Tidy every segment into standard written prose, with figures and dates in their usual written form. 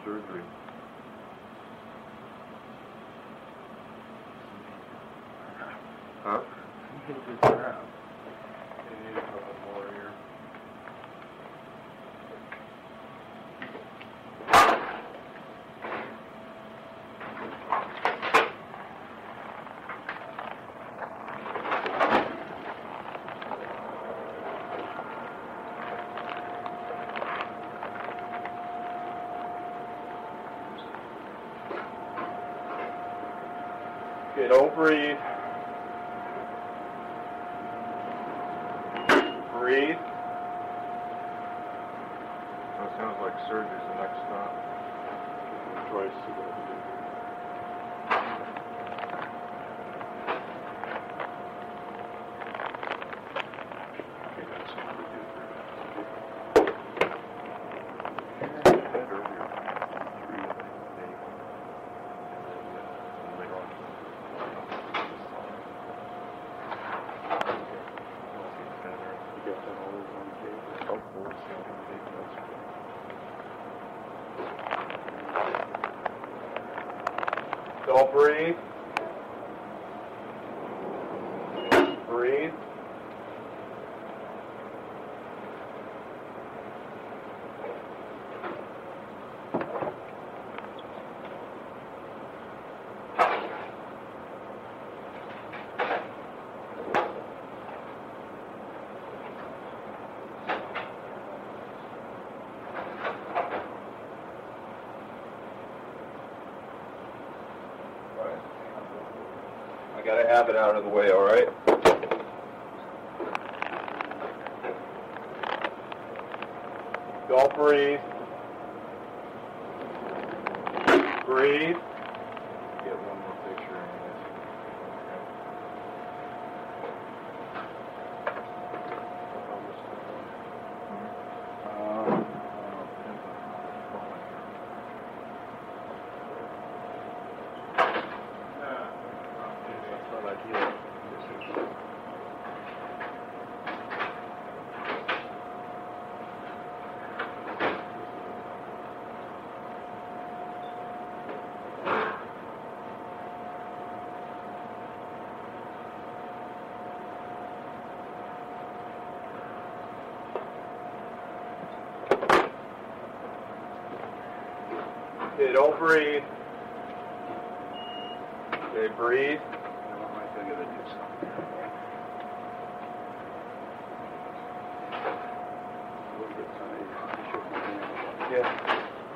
surgery? Huh? Good crap. You need a couple more here. Okay, don't breathe. Breathe. That sounds like surgery's the next stop. Twice to go. Don't breathe. Breathe. I gotta have it out of the way, all right? Don't breathe. Breathe. Get one more picture in this. Okay, don't breathe. Okay, breathe. Yeah.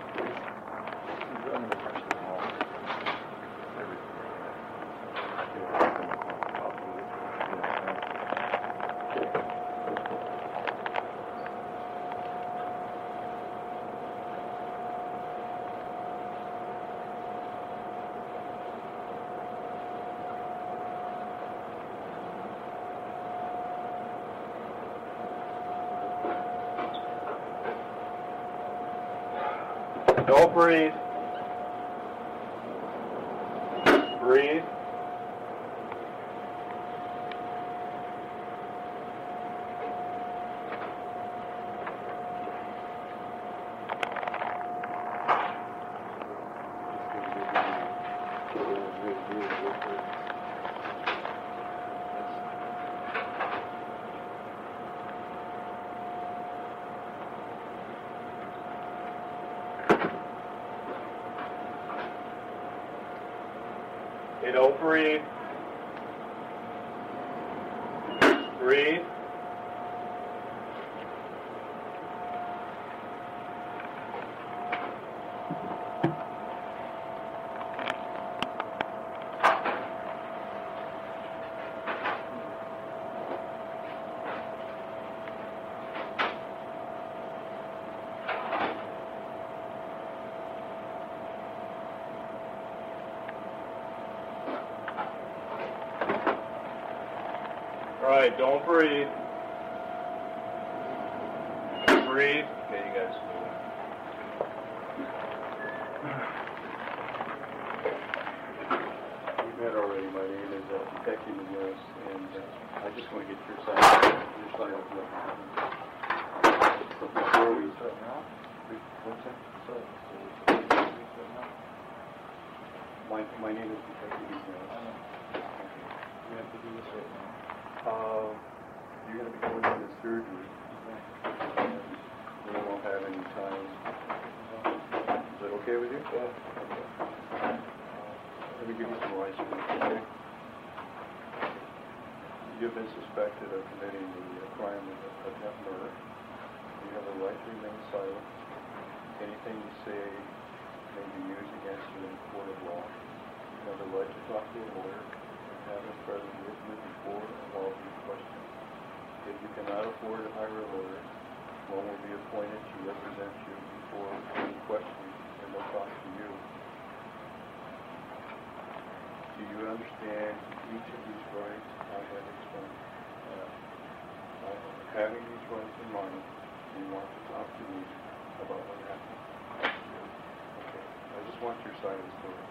Don't breathe. Breathe. Okay, don't breathe. Breathe. All right, don't breathe. Breathe. Okay, you guys move. You met already. My name is Becky Munoz, and I just want to get your side of what happened. But before we start now, 1 second. My name is Detective Ezeros. We have to do this right now. You're going to be going into surgery. We won't have any time. Is that okay with you? Yeah. Let me give you some rights, okay? You've been suspected of committing the crime of attempted murder. You have a right to remain silent. Anything you say may be used against you in a court of law. You have the right to talk to a lawyer and have him present with you before and while being questioned. If you cannot afford to hire a lawyer, one will be appointed to represent you before any questioning and no cost to you. Do you understand each of these rights I have explained? Having these rights in mind, you want to talk to me about what happened. Okay. I just want your side of the story.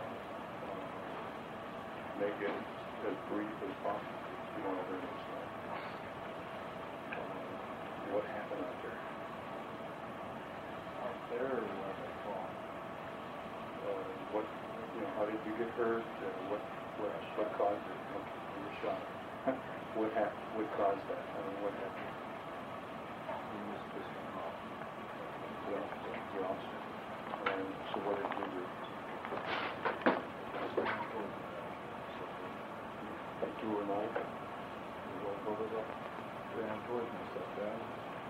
Make it as brief as possible. You don't have any side. What happened out there? Out there or where they fall? How did you get hurt? What caused it? You were shot. What happened? What caused that? What happened? We was just going off. The officer. And so what did you do? You threw a knife? What was that? Ran towards my stepdad.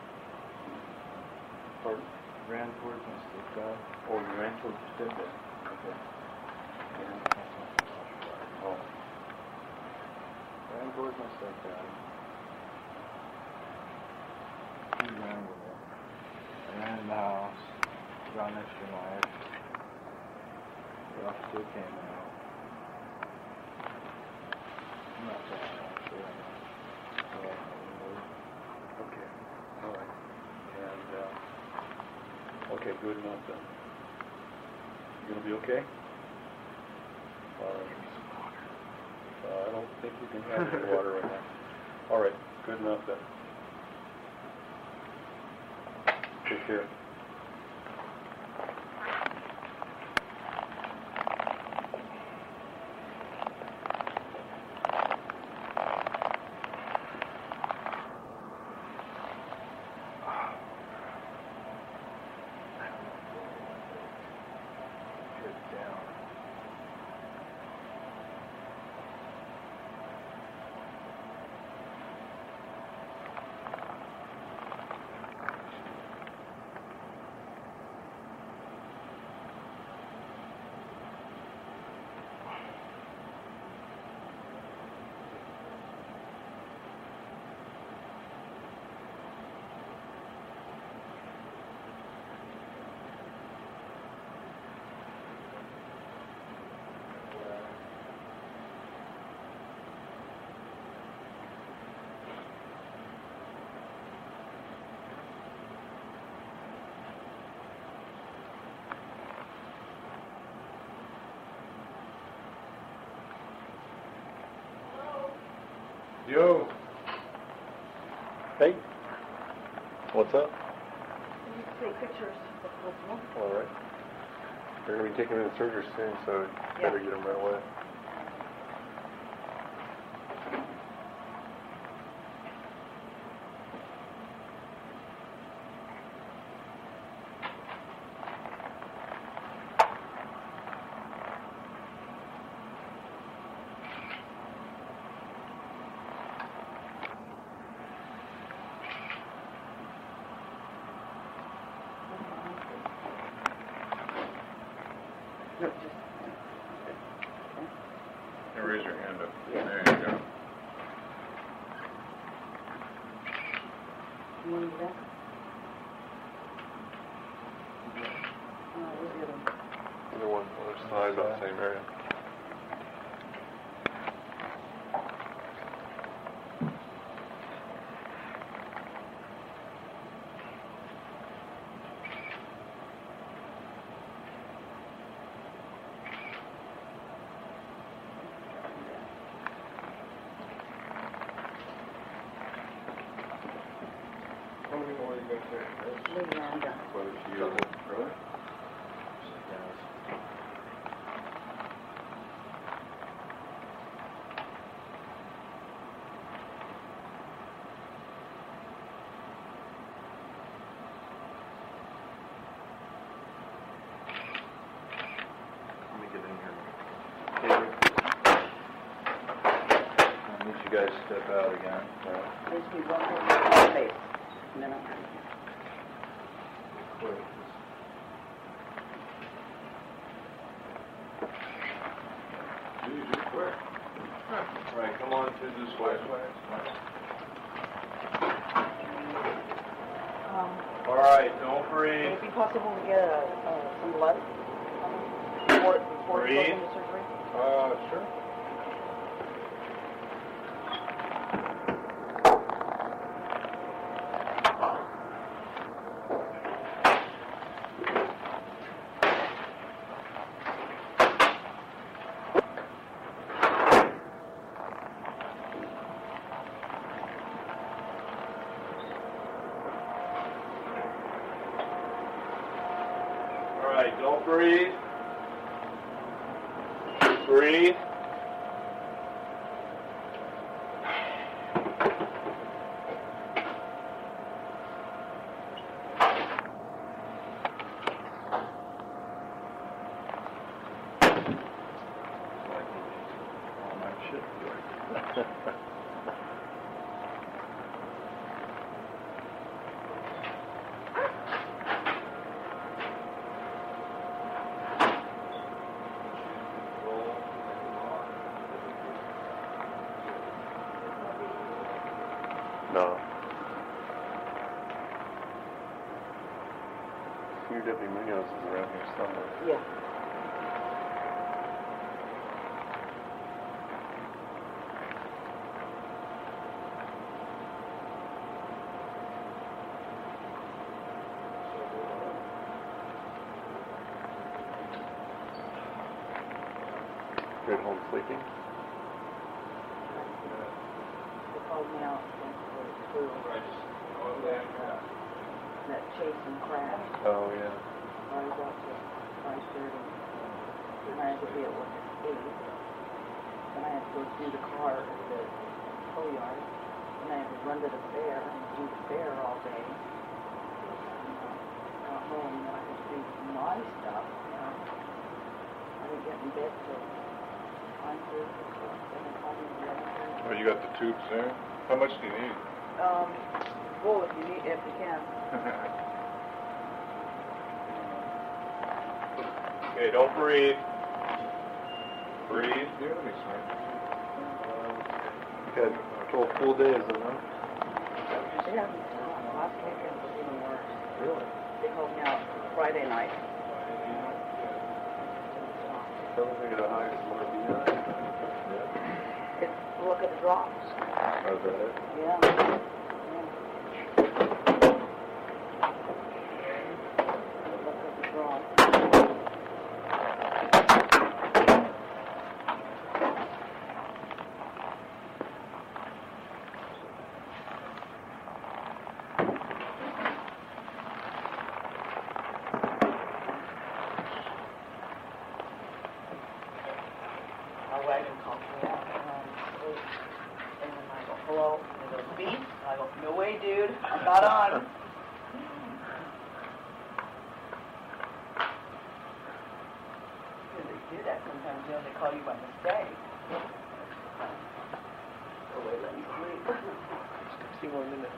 Pardon? Ran towards my stepdad. Oh, you ran towards your stepdad. Okay. And, oh. Ran towards my stepdad. He ran with him. I ran in the house. Got an extra knife. The officer came out. I'm not saying actually. Okay. All right. And, okay, good enough then. You gonna be okay? I don't think you can have any water right now. All right, good enough then. Take care. Yo. Hey. What's up? You take pictures if possible. All right. They're going to be taking him to surgery soon, so better get him right away. No, just. Hey, raise your hand up. Yeah. There you go. You want to do that? Where's the other one? Either one, other side, about the same area. How many more you got there? Later on, done. What is she using? Really? step out again. There's be one more space. And then I'm out. Quick. Geez, you're quick. All right, come on to this way. All right, don't Would breathe. it be possible to get some blood before it goes Breathe. into surgery? Sure. All right, don't breathe. Breathe. All my shit good. No. Senior Deputy Munoz is around here somewhere. Yeah. You're at home sleeping? They called me out for school. That chase and crash. Oh, yeah. I was out till 5:30. And I had to be at work at 8. Then I had to go do the car at the tow yard. And I had to run to the fair and do the fair all day. And got home and I could do naughty stuff. I didn't get in bed till 5:30 or so. Then they called me at 11:30. Oh, you got the tubes there? How much do you need? Well, if you can. Okay, don't breathe. Breathe. Yeah, that makes sense. You had 12 full days, huh? They haven't stopped. Last weekend was even worse. Really? They called me out Friday night. Don't think of the highest one to be on. Look at the drops. How's that? Yeah. Look at the drops. My wagon called me out and I go, hello, and he goes, beef? I go, no way, dude, I'm not on. Because they do that sometimes, you know, they call you by mistake. Oh, wait, let me sleep. 60 more minutes.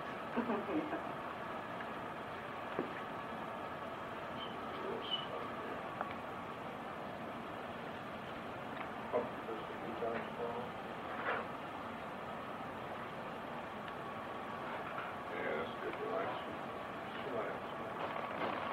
Yeah, that's good. Relax. Relax.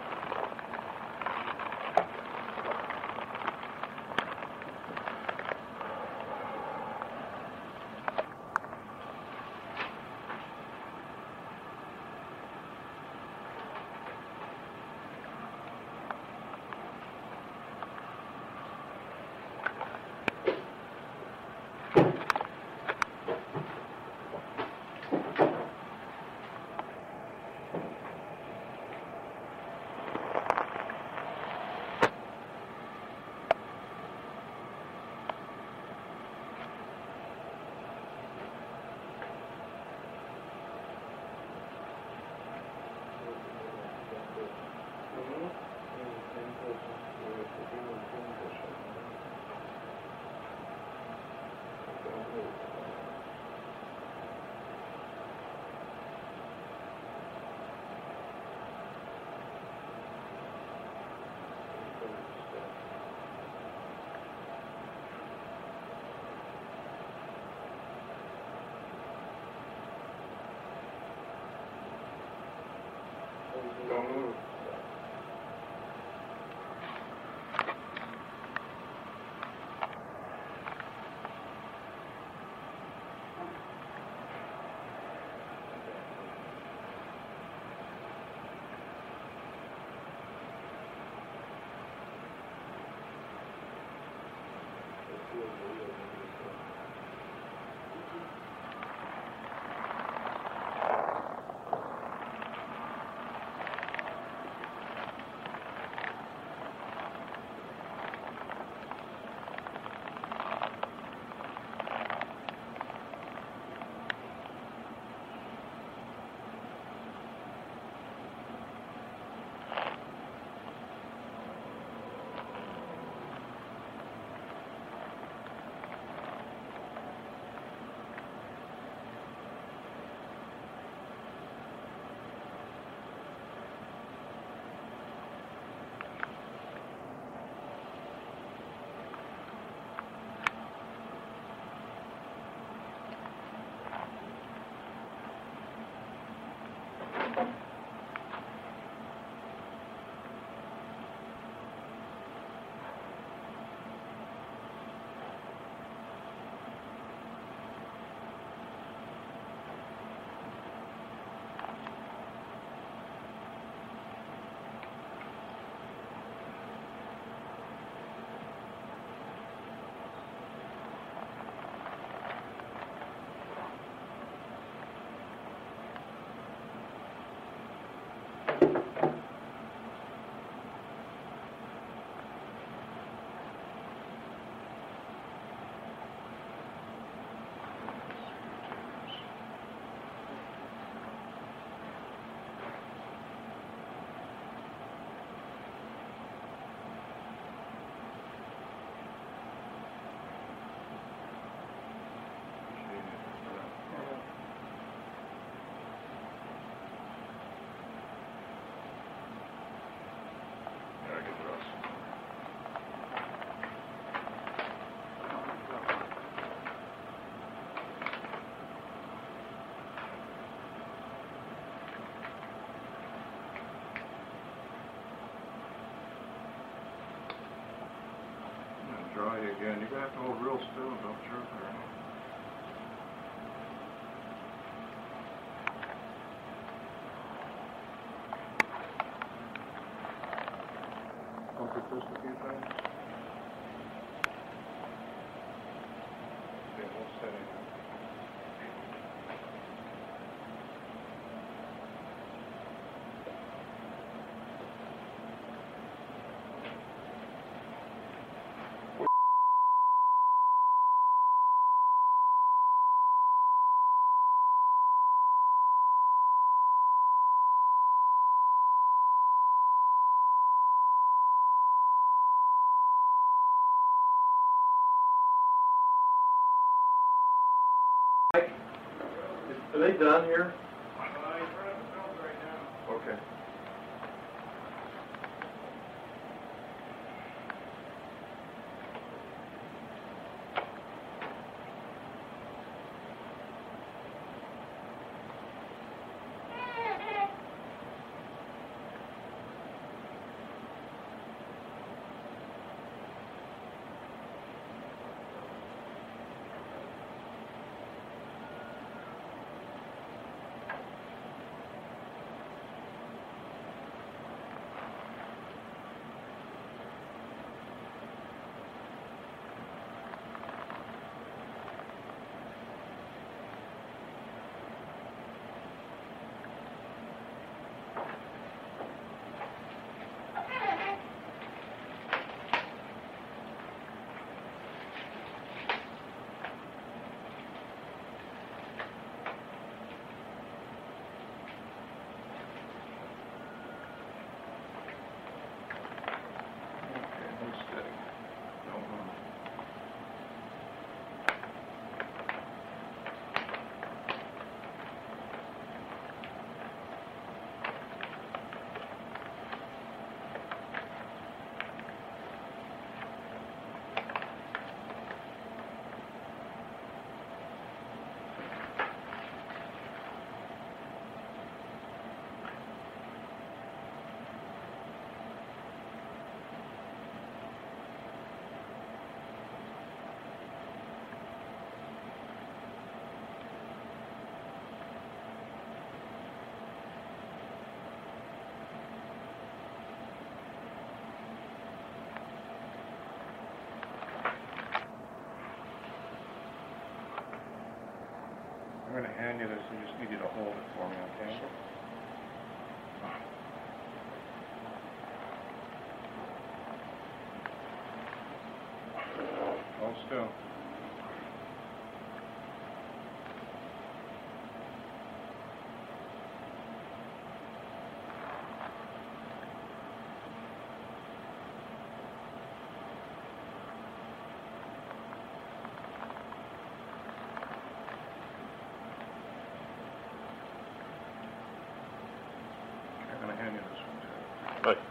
There, get Russ. And dry again. You're gonna have to hold real still. Don't jerk her. Pump your fist a few times. Okay, won't set anything. Are they done here? Okay. gonna hand you this, I just need you to hold it for me, okay? Sure. Hold still. I'm gonna hand you this one too. Right.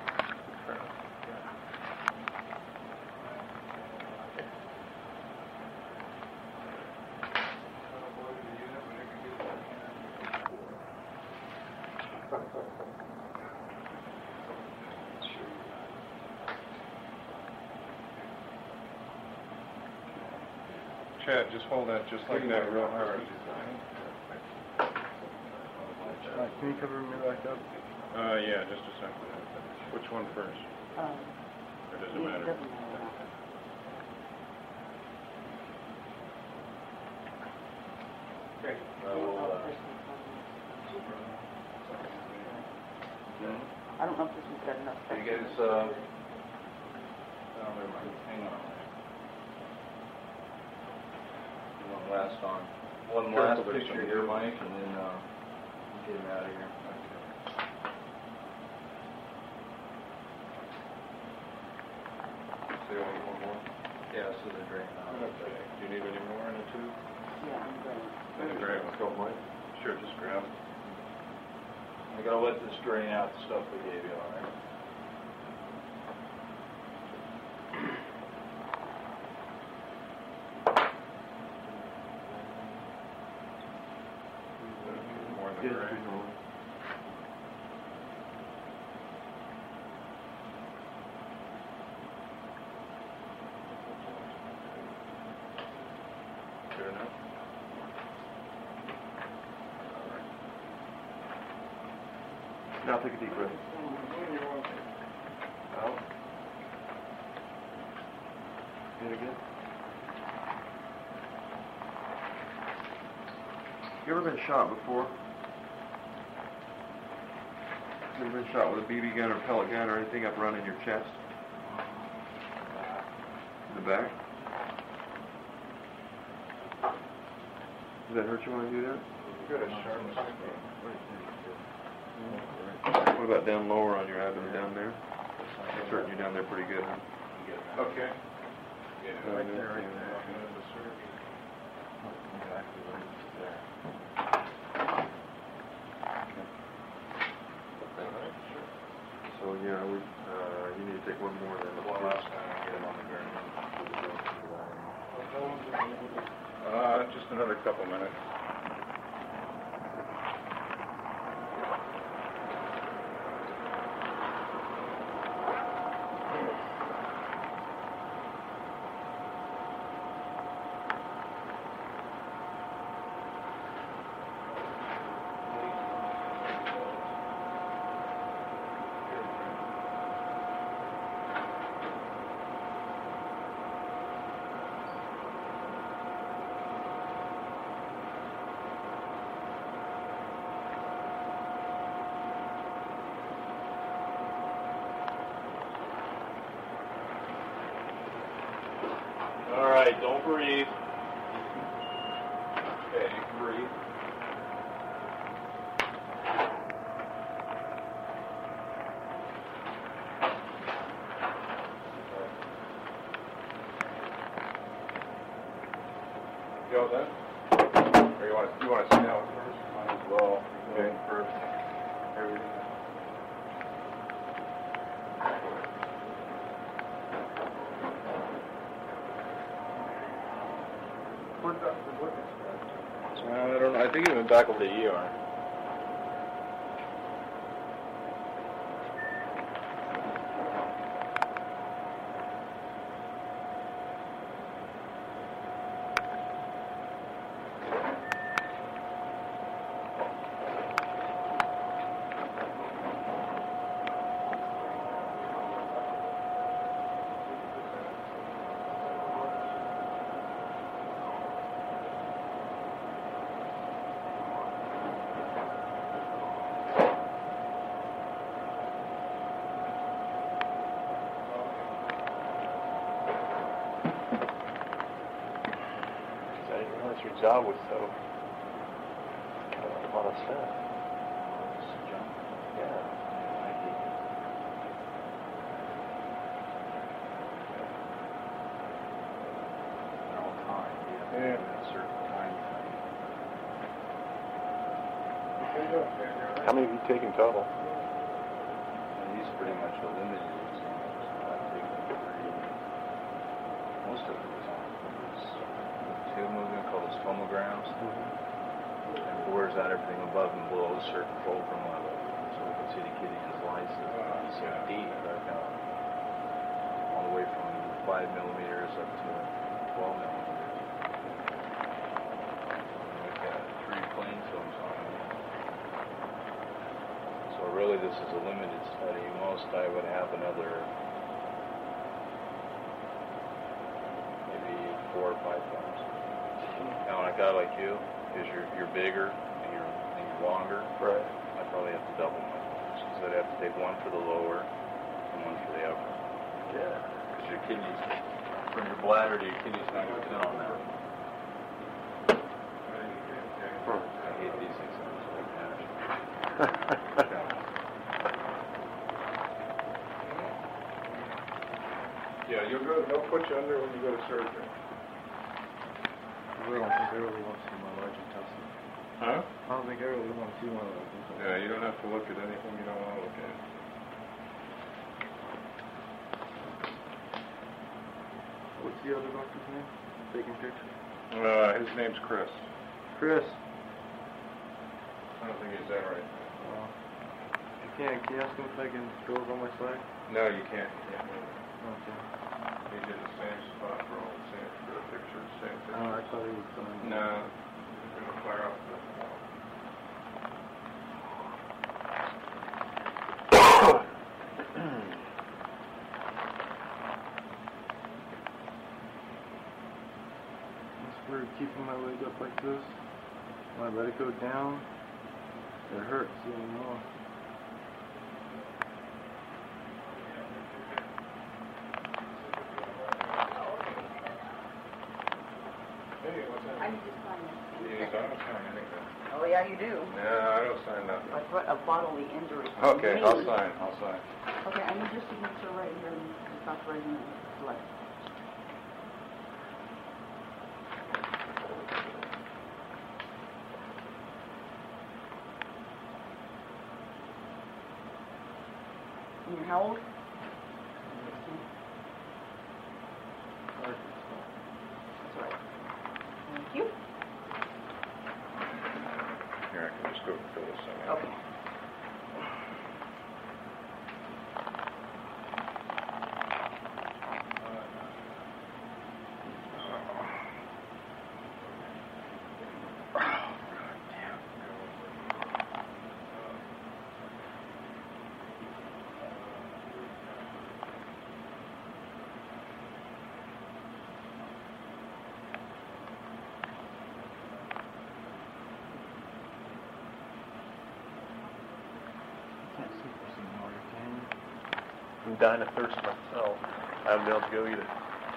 Chad, just hold that just like that real hard. Can you cover me back up? Yeah, just a second. Which one first? Or does it Yeah, matter? it doesn't matter. Okay. I don't know if this one's got enough. You guys, Oh, never mind. Hang on. One last on. One last picture here, Mike, and then get him out of here. say one more. Yeah, this is a drain. Okay. Do you need any more in the tube? Yeah, I'm going. In the drain? Let's go, Mike. Sure, just grab. I gotta let this drain out the stuff we gave you, all right? More in the drain. Good enough? Now take a deep breath. Out. In again. You ever been shot before? You ever been shot with a BB gun or pellet gun or anything up running your chest? In the back? Does that hurt you when I do that? Good, it's sharp. What about down lower on your abdomen down there? It's hurting you down there pretty good, huh? Okay. Yeah, right there, right there. Exactly right there. So yeah, we you need to take one more then. One last time, get him on the ground. Just another couple minutes. All right, don't breathe. Okay, you can breathe. Go then? Or you want to sit down first? Might as well. Okay. First. Everything. I don't know. I think he went back over to ER. job was so kind of a lot of stuff. It's junk. Yeah. I hate it. They're all timed. You have to do it at a certain time frame. How many have you taken total? And he's pretty much a limited exam, so I think most of it was on. Two movement called those tomograms, and bores out everything above and below a certain fulcrum level, so we can see the kidney and slices. It's so deep, all the way from 5 millimeters up to 12 millimeters. We've got 3 plain films on it. So really this is a limited study. Most I would have another maybe 4 or 5 films. Now on a guy like you, because you're bigger and you're longer, Right. I probably have to double my films. Because I'd have to take one for the lower and one for the upper. Yeah. Because your kidneys, from your bladder to your kidneys, not going to fit on that. I hate these things. Yeah, they'll put you under when you go to surgery. I don't think I really want to see my large intestine. Huh? I don't think I really want to see my large intestine. Yeah, you don't have to look at anything you don't want to look at. What's the other doctor's name? Taking pictures. His name's Chris. Chris. I don't think he's that right. Can you ask him if I can go over on my side? No, you can't. You can't move. Okay. He did the same spot for all the same, for the picture, same picture. I thought he was going. No, he's going to fire off the It's weird keeping my leg up like this. When I let it go down, it hurts even more. Hey, what's that? I need to sign Yes, this. I don't sign anything. Oh, yeah, you do. No, I don't sign nothing. I thought a bodily injury. Okay, I'll Me. sign. I'll sign. Okay, I need your signature right here in the top right hand left. And you're how old? That's right. Thank you. Here, I can just go fill this thing out. Okay. Can't see for some water, can you? I'm dying of thirst myself. I haven't been able to go either.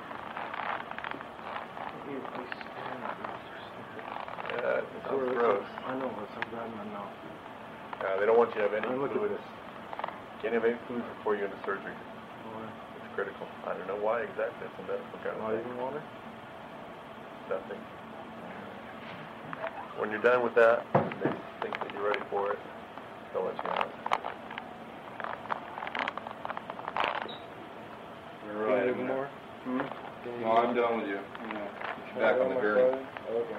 Maybe if we stand up, Yeah, it sounds gross. I know, it's so bad in my mouth. They don't want you to have any Look at fluid. this. Can't have any fluid before you go into surgery. Why? It's critical. I don't know why exactly. It's a medical kind of Not thing. even water? Nothing. When you're done with that, they think that you're ready for it. They'll let you out. You're Can right. you do more? Hmm? Can you No, I'm done with you. Back on the gurney. Okay.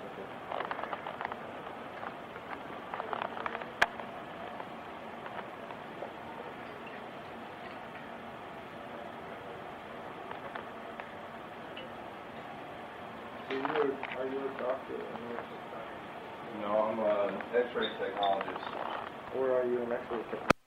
So are you a doctor or a nurse? No, I'm an X-ray technologist. Or are you an expert?